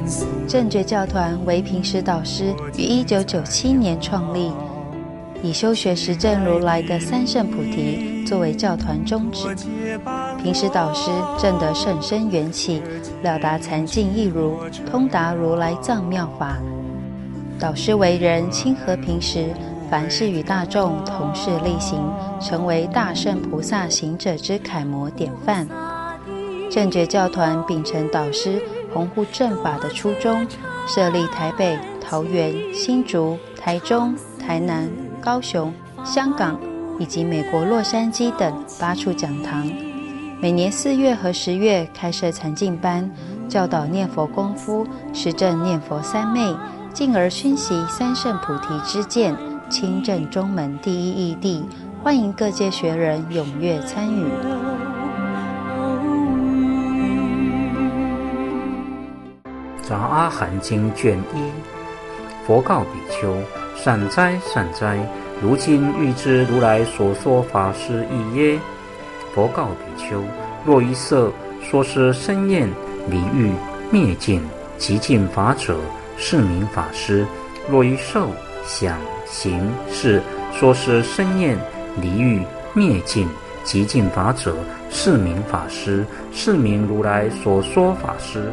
正觉教团为平时导师于1997年创立，以修学实证如来的三圣菩提作为教团宗旨。平时导师证得甚深缘起，了达禅境义如，通达如来藏妙法。导师为人亲和平时，凡事与大众同事力行，成为大圣菩萨行者之楷模典范。正觉教团秉承导师弘护正法的初衷，设立台北、桃园、新竹、台中、台南、高雄、香港以及美国洛杉矶等8处讲堂，每年4月和10月开设禅境班，教导念佛功夫，实证念佛三昧，进而熏习三圣菩提之见，亲证中门第一义谛，欢迎各界学人踊跃参与。 杂阿含经卷1，佛告比丘：善哉善哉，如今欲知如来所说法是义耶？佛告比丘：若一色说是生厌离欲灭尽极尽法者，是名法师；若一受想行识说是生厌离欲灭尽极尽法者，是名法师，是名如来所说法师。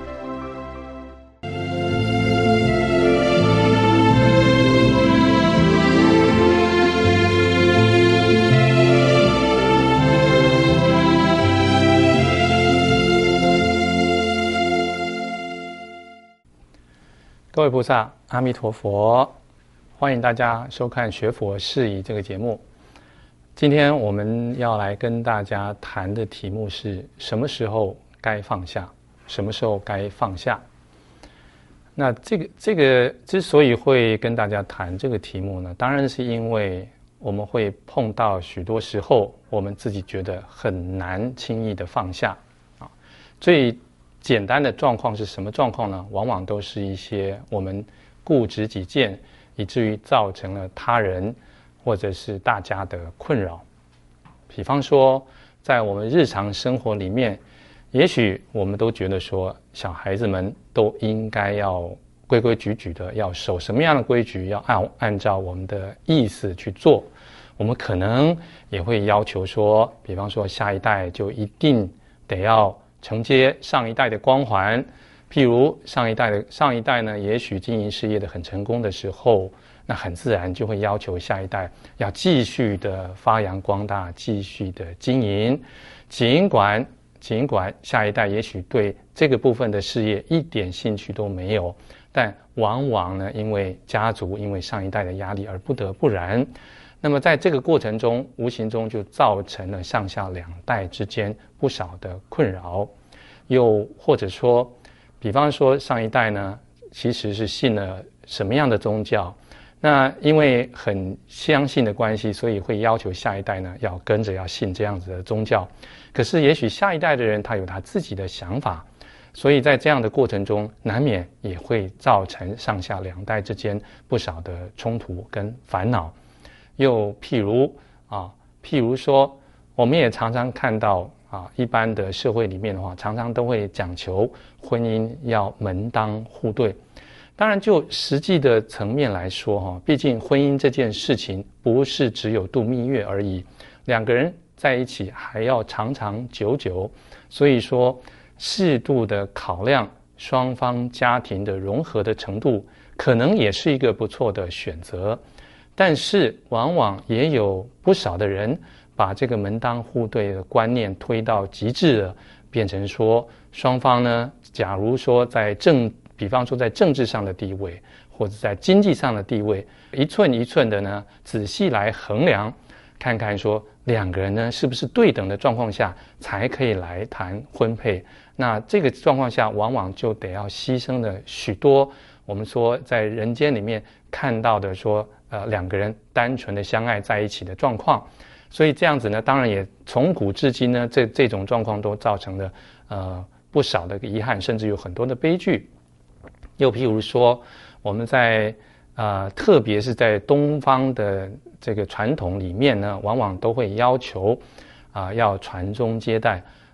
各位菩萨，阿弥陀佛！欢迎大家收看《学佛事宜》这个节目。今天我们要来跟大家谈的题目是：什么时候该放下？什么时候该放下？那这个之所以会跟大家谈这个题目呢，当然是因为我们会碰到许多时候，我们自己觉得很难轻易的放下啊。最简单的状况是什么状况呢？往往都是一些我们固执己见，以至于造成了他人或者是大家的困扰。比方说，在我们日常生活里面，也许我们都觉得说，小孩子们都应该要规规矩矩的，要守什么样的规矩，要按照我们的意思去做。我们可能也会要求说，比方说下一代就一定得要承接上一代的光环，譬如上一代呢，也许经营事业的很成功的时候，那很自然就会要求下一代要继续的发扬光大，继续的经营。尽管下一代也许对这个部分的事业一点兴趣都没有，但往往呢，因为家族因为上一代的压力而不得不然。那么在这个过程中，无形中就造成了上下两代之间不少的困扰。又或者说，比方说上一代呢，其实是信了什么样的宗教，那因为很相信的关系，所以会要求下一代呢要跟着要信这样子的宗教。可是也许下一代的人他有他自己的想法，所以在这样的过程中，难免也会造成上下两代之间不少的冲突跟烦恼。又譬如说，我们也常常看到一般的社会里面的话，常常都会讲求婚姻要门当户对。当然，就实际的层面来说，毕竟婚姻这件事情不是只有度蜜月而已，两个人在一起还要长长久久。所以说，适度的考量双方家庭的融合的程度，可能也是一个不错的选择。但是往往也有不少的人把这个门当户对的观念推到极致了，变成说双方呢，假如说比方说在政治上的地位，或者在经济上的地位，一寸一寸的呢仔细来衡量，看看说两个人呢是不是对等的状况下才可以来谈婚配。那这个状况下往往就得要牺牲了许多我们说在人间里面看到的说两个人单纯的相爱在一起的状况。所以这样子呢，当然也从古至今呢，这种状况都造成了不少的遗憾，甚至有很多的悲剧。又譬如说，我们在特别是在东方的这个传统里面呢，往往都会要求要传宗接代。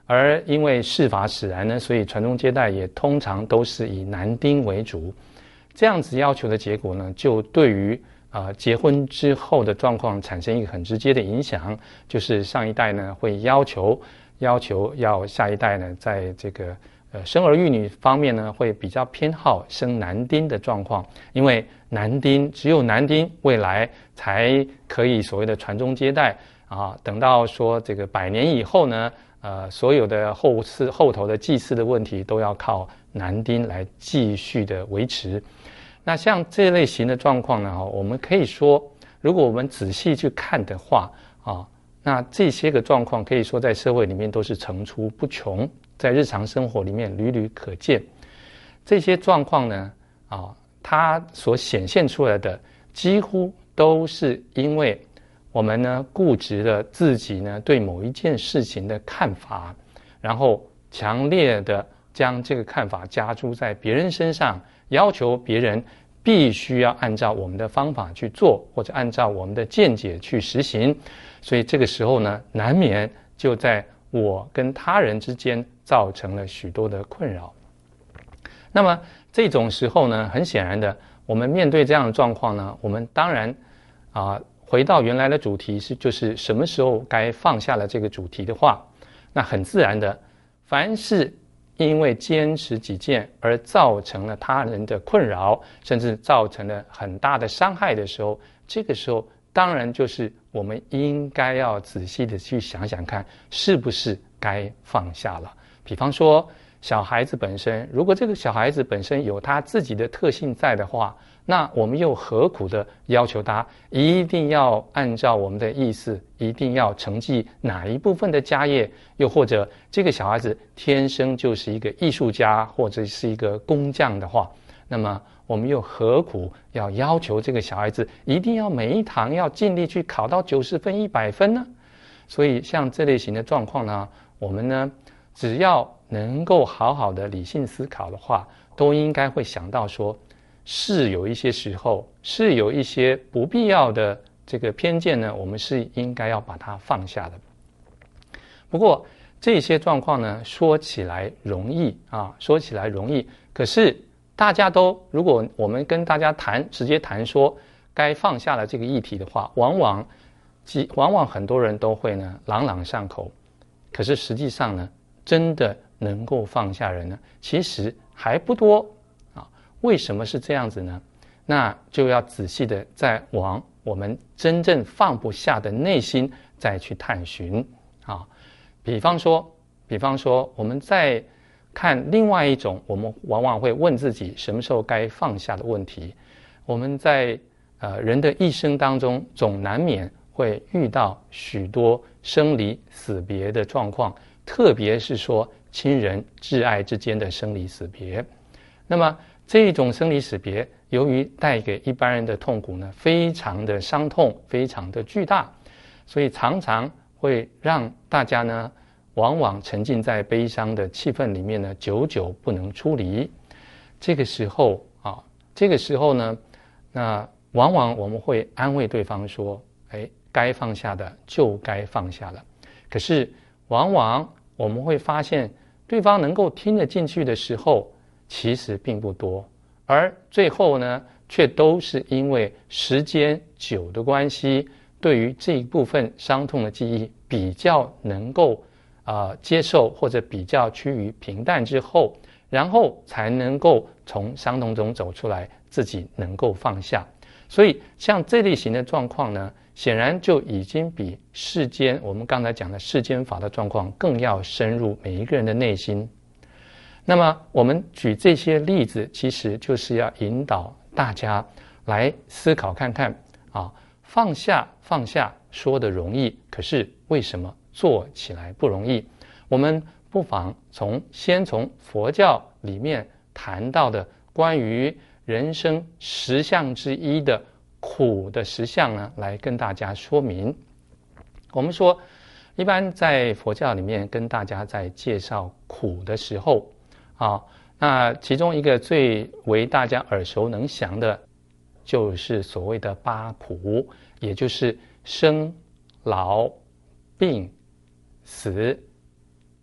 而因为事法使然呢，所以传宗接代也通常都是以男丁为主。这样子要求的结果呢，就对于结婚之后的状况产生一个很直接的影响，就是上一代呢会要求要下一代呢，在这个生儿育女方面呢，会比较偏好生男丁的状况，因为只有男丁未来才可以所谓的传宗接代啊。等到说这个100年以后呢，所有的后头的祭祀的问题都要靠男丁来继续的维持。那像这类型的状况呢，我们可以说，如果我们仔细去看的话那这些个状况可以说在社会里面都是层出不穷，在日常生活里面屡屡可见。这些状况呢它所显现出来的几乎都是因为我们呢固执了自己呢对某一件事情的看法，然后强烈的将这个看法加诸在别人身上，要求别人必须要按照我们的方法去做，或者按照我们的见解去实行。所以这个时候呢，难免就在我跟他人之间造成了许多的困扰。那么这种时候呢，很显然的，我们面对这样的状况呢，我们当然回到原来的主题就是什么时候该放下了这个主题的话，那很自然的，凡是因为坚持己见而造成了他人的困扰，甚至造成了很大的伤害的时候，这个时候当然就是我们应该要仔细的去想想看，是不是该放下了。比方说小孩子本身，如果这个小孩子本身有他自己的特性在的话，那我们又何苦的要求他一定要按照我们的意思，一定要承继哪一部分的家业，又或者这个小孩子天生就是一个艺术家或者是一个工匠的话，那么我们又何苦要求这个小孩子一定要每一堂要尽力去考到90分100分呢？所以像这类型的状况呢，我们呢只要能够好好的理性思考的话，都应该会想到说，是有一些时候，是有一些不必要的这个偏见呢，我们是应该要把它放下的。不过这些状况呢，说起来容易，可是大家都，如果我们跟大家直接谈说该放下了这个议题的话，往往很多人都会呢朗朗上口，可是实际上呢，真的能够放下人呢，其实还不多。为什么是这样子呢？那就要仔细的再往我们真正放不下的内心再去探寻比方说我们再看另外一种我们往往会问自己什么时候该放下的问题。我们在人的一生当中总难免会遇到许多生离死别的状况，特别是说亲人挚爱之间的生离死别。那么这种生离死别由于带给一般人的痛苦呢，非常的伤痛，非常的巨大，所以常常会让大家呢往往沉浸在悲伤的气氛里面呢，久久不能出离。这个时候呢，那往往我们会安慰对方说，该放下的就该放下了。可是往往我们会发现，对方能够听得进去的时候其实并不多，而最后呢却都是因为时间久的关系，对于这一部分伤痛的记忆比较能够接受，或者比较趋于平淡之后，然后才能够从伤痛中走出来，自己能够放下。所以像这类型的状况呢，显然就已经比我们刚才讲的世间法的状况更要深入每一个人的内心。那么我们举这些例子，其实就是要引导大家来思考看看放下说得容易，可是为什么做起来不容易？我们不妨先从佛教里面谈到的关于人生10项之一的苦的10项呢，来跟大家说明。我们说一般在佛教里面跟大家在介绍苦的时候那其中一个最为大家耳熟能详的就是所谓的8苦，也就是生老病死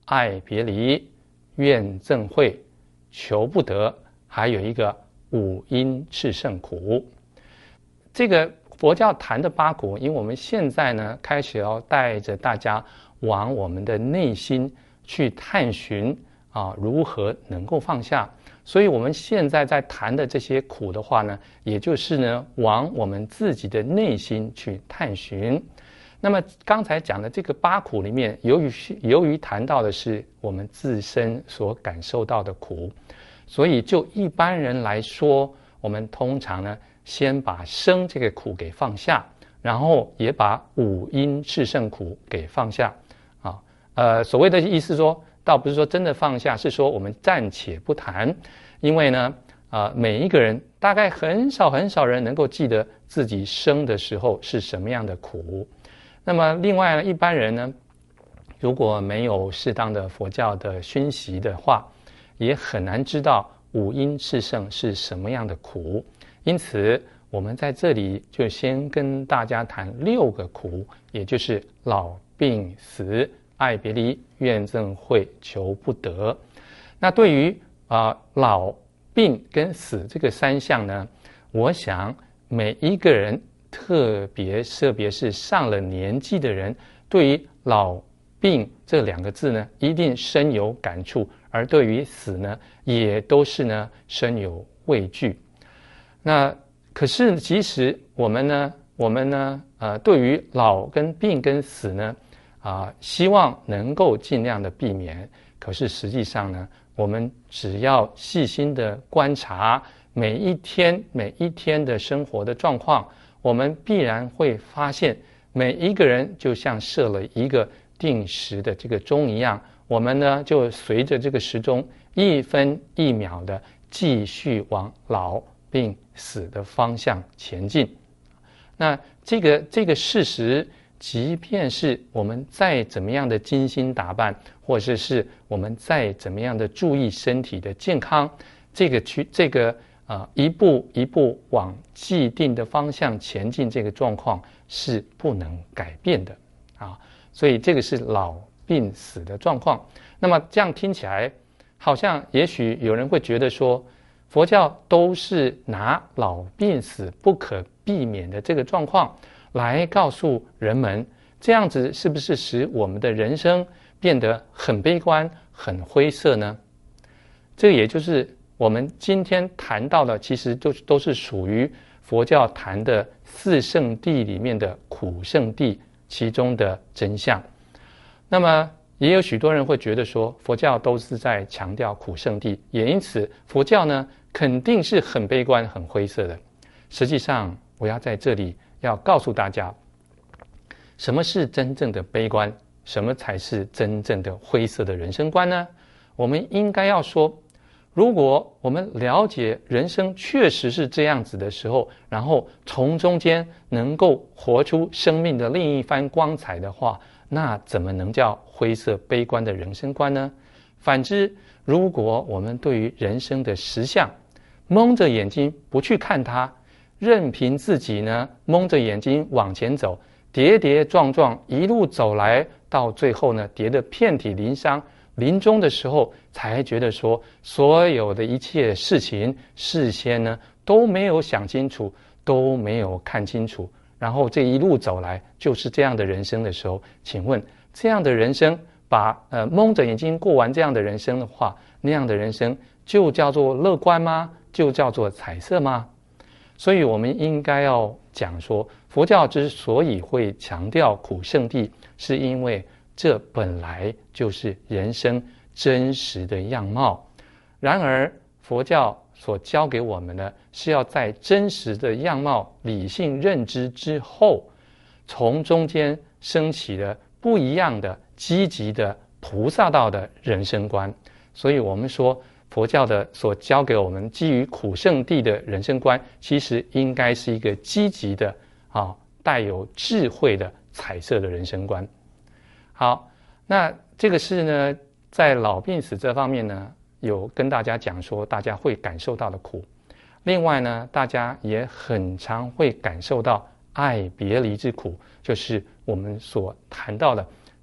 爱别离、怨憎会、求不得，还有一个五阴炽盛苦。这个佛教谈的八苦，因为我们现在呢开始要带着大家往我们的内心去探寻如何能够放下。所以我们现在在谈的这些苦的话呢，也就是呢往我们自己的内心去探寻。那么刚才讲的这个八苦里面，由于谈到的是我们自身所感受到的苦，所以就一般人来说，我们通常呢先把生这个苦给放下，然后也把五阴炽盛苦给放下所谓的意思说，倒不是说真的放下，是说我们暂且不谈。因为呢每一个人大概很少人能够记得自己生的时候是什么样的苦。那么另外呢，一般人呢如果没有适当的佛教的熏习的话，也很难知道五阴炽盛是什么样的苦。因此我们在这里就先跟大家谈6个苦，也就是老病死、爱别离、怨憎会、求不得。那对于老病跟死这个3项呢，我想每一个人，特别是上了年纪的人，对于老病这2个字呢一定深有感触，而对于死呢也都是呢深有畏惧。那可是即使我们呢对于老跟病跟死呢希望能够尽量的避免，可是实际上呢，我们只要细心的观察每一天的生活的状况，我们必然会发现每一个人就像设了一个定时的这个钟一样，我们呢就随着这个时钟1分1秒的继续往老病死的方向前进。那这个事实，即便是我们再怎么样的精心打扮，或者是我们再怎么样的注意身体的健康，这个一步一步往既定的方向前进，这个状况是不能改变的所以这个是老病死的状况。那么这样听起来，好像也许有人会觉得说，佛教都是拿老病死不可避免的这个状况来告诉人们，这样子是不是使我们的人生变得很悲观、很灰色呢？这个也就是我们今天谈到的，其实都是属于佛教谈的4圣谛里面的苦圣谛其中的真相。那么也有许多人会觉得说，佛教都是在强调苦圣谛，也因此佛教呢肯定是很悲观、很灰色的。实际上我要在这里要告诉大家，什么是真正的悲观，什么才是真正的灰色的人生观呢？我们应该要说，如果我们了解人生确实是这样子的时候，然后从中间能够活出生命的另一番光彩的话，那怎么能叫灰色悲观的人生观呢？反之，如果我们对于人生的实相蒙着眼睛不去看它，任凭自己呢蒙着眼睛往前走，跌跌撞撞一路走来，到最后呢跌得遍体鳞伤，临终的时候才觉得说，所有的一切事情事先呢都没有想清楚，都没有看清楚，然后这一路走来就是这样的人生的时候，请问这样的人生，把蒙着眼睛过完这样的人生的话，那样的人生就叫做乐观吗？就叫做彩色吗？所以我们应该要讲说，佛教之所以会强调苦圣谛，是因为这本来就是人生真实的样貌。然而佛教所教给我们的，是要在真实的样貌理性认知之后，从中间升起了不一样的积极的菩萨道的人生观。所以我们说，佛教的所教给我们基于苦圣谛的人生观，其实应该是一个积极的带有智慧的彩色的人生观。好，那这个是呢，在老病死这方面呢，有跟大家讲说大家会感受到的苦。另外呢，大家也很常会感受到爱别离之苦，就是我们所谈到的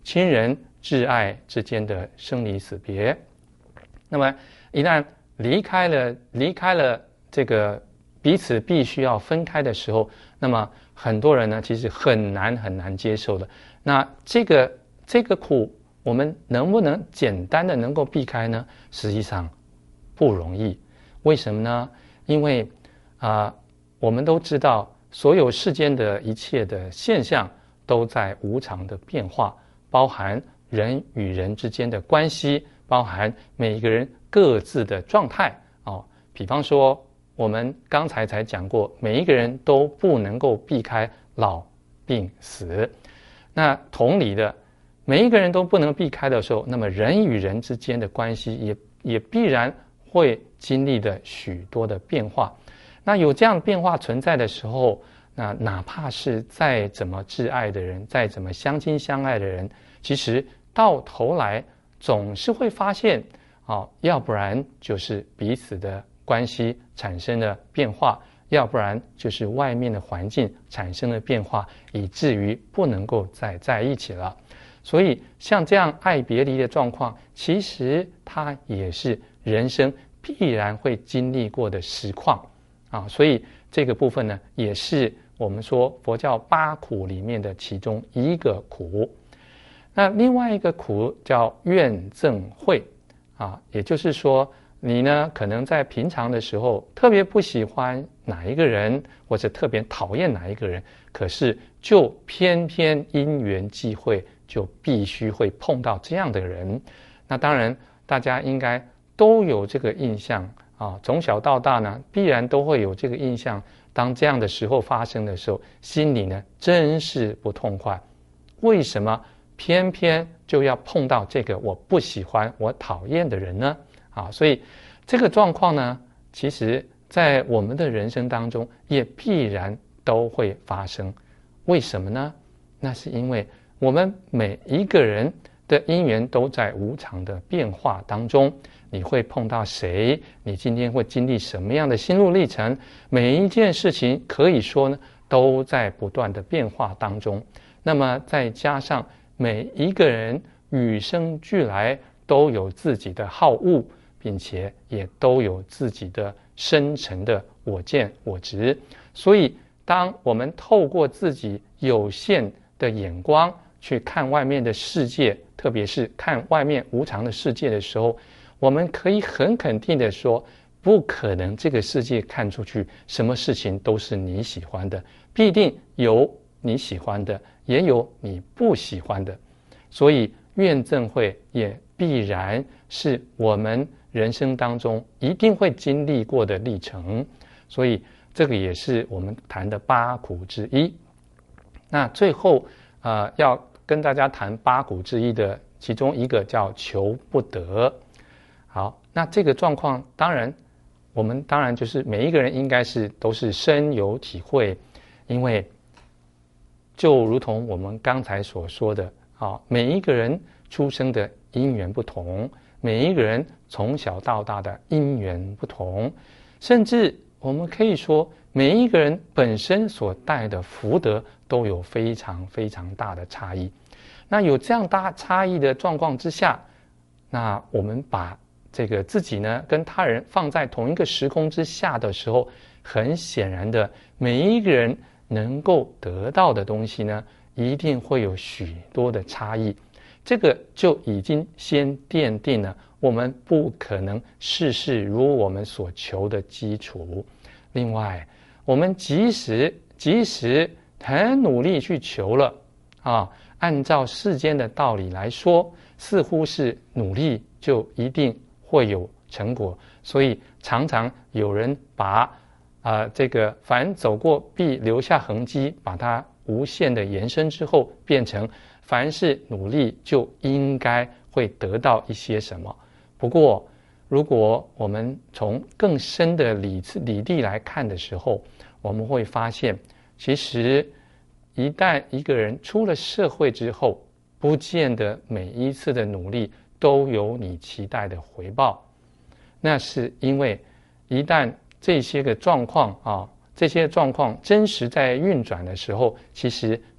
亲人挚爱之间的生离死别。那么一旦离开了这个彼此必须要分开的时候，那么很多人呢其实很难接受的。那这个苦我们能不能简单的能够避开呢？实际上不容易。为什么呢？因为我们都知道所有世间的一切的现象都在无常的变化，包含人与人之间的关系，包含每一个人各自的状态比方说我们刚才讲过，每一个人都不能够避开老病死。那同理的，每一个人都不能避开的时候，那么人与人之间的关系也必然会经历的许多的变化。那有这样变化存在的时候，那哪怕是再怎么挚爱的人，再怎么相亲相爱的人，其实到头来总是会发现要不然就是彼此的关系产生了变化，要不然就是外面的环境产生了变化，以至于不能够再在一起了。所以像这样爱别离的状况，其实它也是人生必然会经历过的实况所以这个部分呢，也是我们说佛教8苦里面的其中一个苦。那另外一个苦叫怨憎会也就是说你呢可能在平常的时候特别不喜欢哪一个人，或者特别讨厌哪一个人，可是就偏偏因缘际会，就必须会碰到这样的人。那当然大家应该都有这个印象从小到大呢必然都会有这个印象，当这样的时候发生的时候，心里呢真是不痛快。为什么偏偏就要碰到这个我不喜欢我讨厌的人呢所以这个状况呢，其实在我们的人生当中也必然都会发生。为什么呢？那是因为我们每一个人的因缘都在无常的变化当中。你会碰到谁，你今天会经历什么样的心路历程，每一件事情可以说呢都在不断的变化当中。那么再加上每一个人与生俱来都有自己的好恶，并且也都有自己的深层的我见我执，所以当我们透过自己有限的眼光去看外面的世界，特别是看外面无常的世界的时候，我们可以很肯定的说，不可能这个世界看出去什么事情都是你喜欢的，必定有你喜欢的，也有你不喜欢的。所以怨憎会也必然是我们人生当中一定会经历过的历程，所以这个也是我们谈的8苦之一。那最后要跟大家谈8苦之一的其中一个叫求不得。好，那这个状况我们当然就是每一个人应该都是深有体会，因为就如同我们刚才所说的每一个人出生的因缘不同，每一个人从小到大的因缘不同，甚至我们可以说每一个人本身所带的福德都有非常非常大的差异。那有这样大差异的状况之下，那我们把这个自己呢跟他人放在同一个时空之下的时候，很显然的每一个人能够得到的东西呢一定会有许多的差异。这个就已经先奠定了我们不可能事事如我们所求的基础。另外我们即使很努力去求了按照世间的道理来说，似乎是努力就一定会有成果，所以常常有人把这个凡走过必留下痕迹，把它无限的延伸之后，变成凡是努力就应该会得到一些什么。不过如果我们从更深的理地来看的时候，我们会发现其实一旦一个人出了社会之后，不见得每一次的努力都有你期待的回报。那是因为一旦这些个状况这些状况真实在运转的时候，其实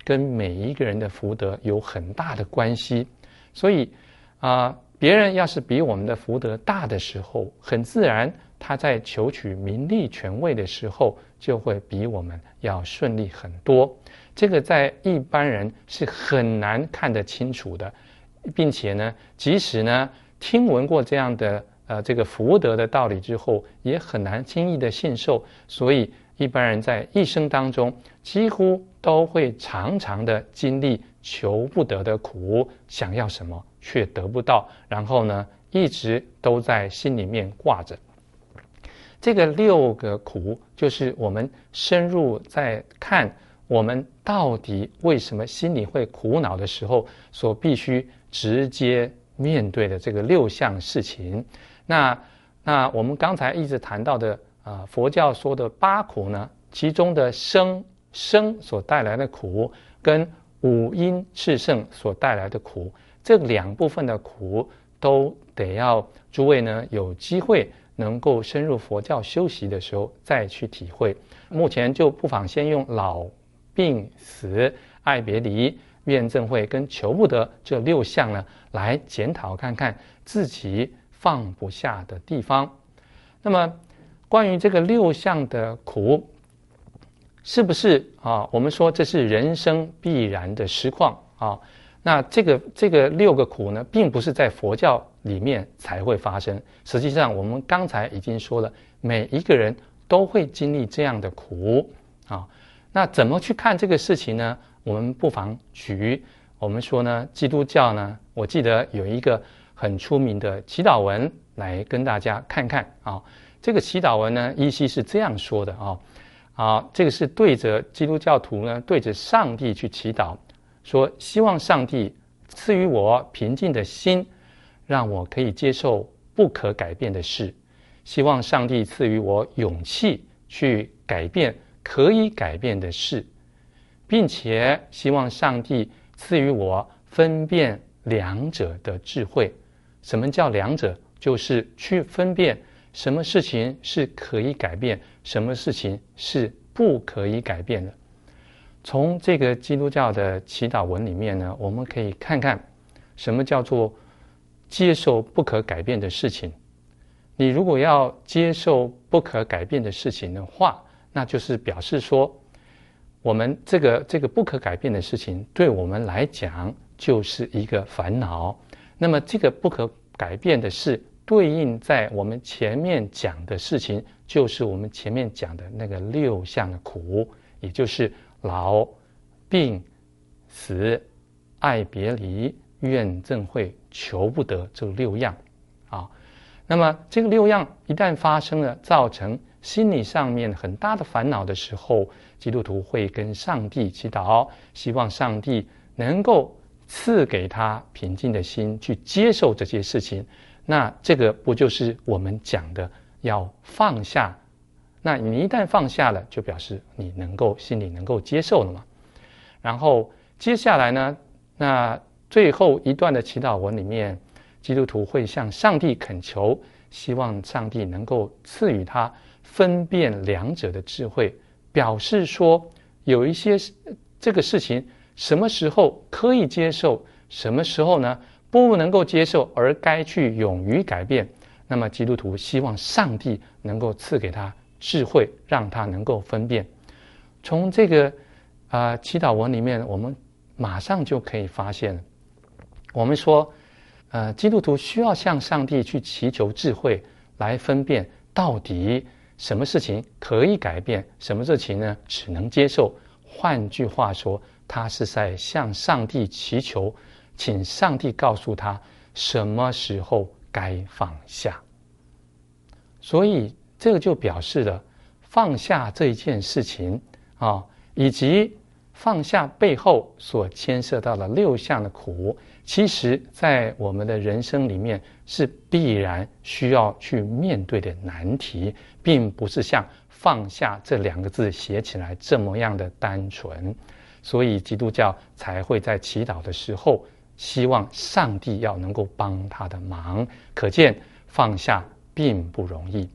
跟每一个人的福德有很大的关系。所以别人要是比我们的福德大的时候，很自然他在求取名利权位的时候就会比我们要顺利很多。这个在一般人是很难看得清楚的，并且呢，即使呢听闻过这样的这个福德的道理之后，也很难轻易的信受。所以一般人在一生当中几乎都会常常的经历求不得的苦，想要什么却得不到，然后呢一直都在心里面挂着。这个6个苦就是我们深入在看我们到底为什么心里会苦恼的时候所必须直接面对的这个6项事情。那我们刚才一直谈到的佛教说的8苦呢，其中的生所带来的苦跟五阴炽盛所带来的苦，这2部分的苦都得要诸位呢有机会能够深入佛教修习的时候再去体会。目前就不妨先用老病死爱别离怨憎会跟求不得这6项呢来检讨看看自己放不下的地方。那么关于这个6项的苦，是不是我们说这是人生必然的实况那这个6个苦呢，并不是在佛教里面才会发生。实际上我们刚才已经说了，每一个人都会经历这样的苦那怎么去看这个事情呢？我们不妨我们说呢，基督教呢，我记得有一个很出名的祈祷文来跟大家看看这个祈祷文呢，依稀是这样说的这个是对着基督教徒呢，对着上帝去祈祷，说希望上帝赐予我平静的心，让我可以接受不可改变的事，希望上帝赐予我勇气去改变可以改变的事，并且希望上帝赐予我分辨两者的智慧。什么叫两者？就是去分辨什么事情是可以改变，什么事情是不可以改变的。从这个基督教的祈祷文里面呢，我们可以看看什么叫做接受不可改变的事情。你如果要接受不可改变的事情的话，那就是表示说我们这个不可改变的事情对我们来讲就是一个烦恼。那么这个不可改变的事对应在我们前面讲的事情，就是我们前面讲的那个6项的苦，也就是老病死爱别离怨憎会求不得这6样那么这个6样一旦发生了，造成心理上面很大的烦恼的时候，基督徒会跟上帝祈祷，希望上帝能够赐给他平静的心去接受这些事情。那这个不就是我们讲的要放下？那你一旦放下了，就表示你心里能够接受了嘛。然后接下来呢，那最后一段的祈祷文里面，基督徒会向上帝恳求，希望上帝能够赐予他分辨两者的智慧，表示说有一些这个事情什么时候可以接受，什么时候呢不能够接受，而该去勇于改变。那么基督徒希望上帝能够赐给他智慧，让他能够分辨。从这个祈祷文里面，我们马上就可以发现，我们说基督徒需要向上帝去祈求智慧，来分辨到底什么事情可以改变，什么事情呢只能接受。换句话说，他是在向上帝祈求，请上帝告诉他什么时候该放下。所以这个就表示了放下这一件事情以及放下背后所牵涉到的6项的苦，其实在我们的人生里面是必然需要去面对的难题，并不是像放下这2个字写起来这么样的单纯。所以基督教才会在祈祷的时候希望上帝要能够帮他的忙，可见放下并不容易。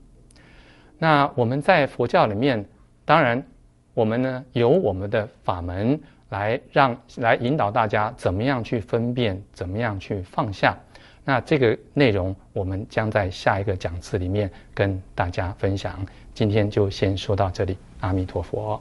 那我们在佛教里面，当然我们呢有我们的法门来引导大家怎么样去分辨，怎么样去放下。那这个内容我们将在下一个讲次里面跟大家分享。今天就先说到这里，阿弥陀佛。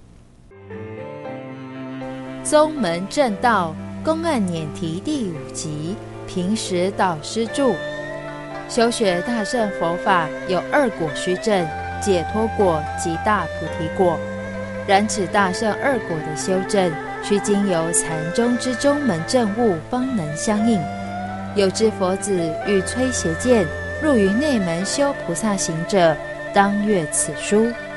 宗门正道公案辇题第5集，平时导师著。修学大乘佛法有2果须证，解脱果及大菩提果。然此大乘2果的修证，须经由禅宗之宗门正悟方能相应。有志佛子欲摧邪见，入于内门修菩萨行者，当阅此书。